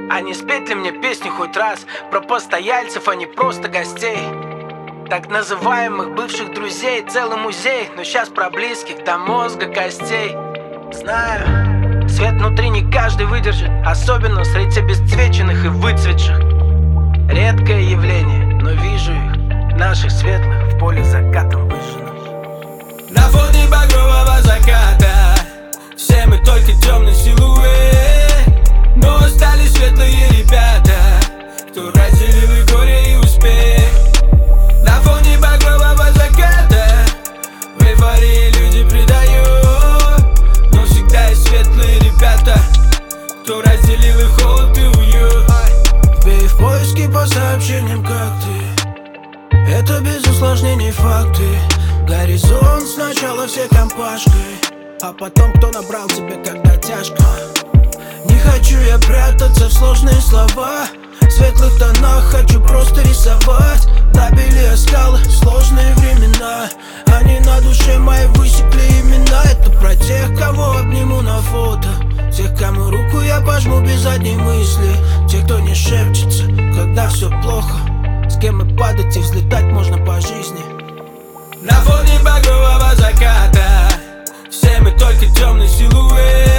А не спеть ли мне песню хоть раз про постояльцев, а не просто гостей? Так называемых бывших друзей, целый музей, но сейчас про близких до мозга костей. Знаю, свет внутри не каждый выдержит, особенно среди обесцвеченных и выцветших. Редкое явление, но вижу их, наших светлых, в поле закатом выжженных. На фоне багрового заката все мы только темный силуэт, но остались светлые ребята, кто разделил и горе, и успех. На фоне багрового заката в эйфории люди предают, но всегда есть светлые ребята, кто разделил и холод, и уют. Бей в поиске по сообщениям, как ты. Это без усложнений факты. Горизонт сначала все компашкой, а потом кто набрал тебе, когда тяжко. Не хочу я прятаться в сложные слова, в светлых тонах хочу просто рисовать. Добили скалы, сложные времена, они на душе моей высекли имена. Это про тех, кого обниму на фото, тех, кому руку я пожму без задней мысли, тех, кто не шепчется, когда все плохо, с кем и падать, и взлетать можно по жизни. На фоне багрового заката все мы только темный силуэт,